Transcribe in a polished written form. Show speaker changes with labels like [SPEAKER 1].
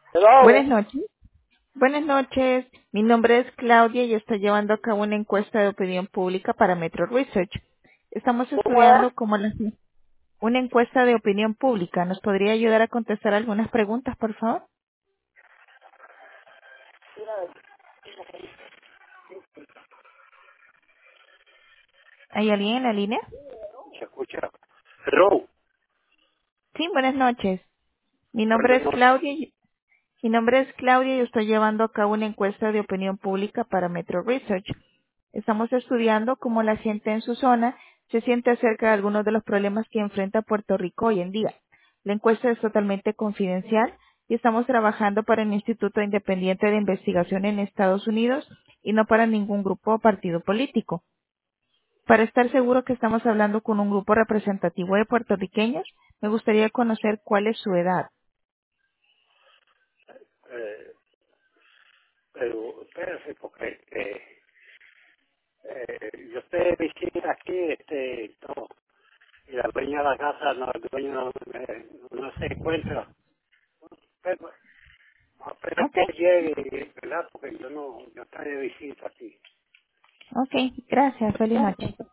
[SPEAKER 1] Hello.
[SPEAKER 2] Buenas noches. Buenas noches. Mi nombre es Claudia y estoy llevando a cabo una encuesta de opinión pública para Metro Research. Estamos
[SPEAKER 1] ¿Cómo es?
[SPEAKER 2] estudiando una encuesta de opinión pública. ¿Nos podría ayudar a contestar algunas preguntas, por favor? ¿Hay alguien en la línea?
[SPEAKER 1] Se escucha. Hello.
[SPEAKER 2] Sí, buenas noches. Mi nombre
[SPEAKER 1] Buenas
[SPEAKER 2] es
[SPEAKER 1] noches.
[SPEAKER 2] Claudia Mi nombre es Claudia y estoy llevando a cabo una encuesta de opinión pública para Metro Research. Estamos estudiando cómo la gente en su zona se siente acerca de algunos de los problemas que enfrenta Puerto Rico hoy en día. La encuesta es totalmente confidencial y estamos trabajando para un instituto independiente de investigación en Estados Unidos y no para ningún grupo o partido político. Para estar seguro que estamos hablando con un grupo representativo de puertorriqueños, me gustaría conocer cuál es su edad.
[SPEAKER 1] Eh, pero espérese porque yo estoy de visita aquí, no, y la dueña de la casa, no, el dueño no se encuentra. Pero, espero
[SPEAKER 2] Ok,
[SPEAKER 1] que llegue, ¿verdad? Porque yo estoy de visita aquí.
[SPEAKER 2] ok, gracias. Feliz noche.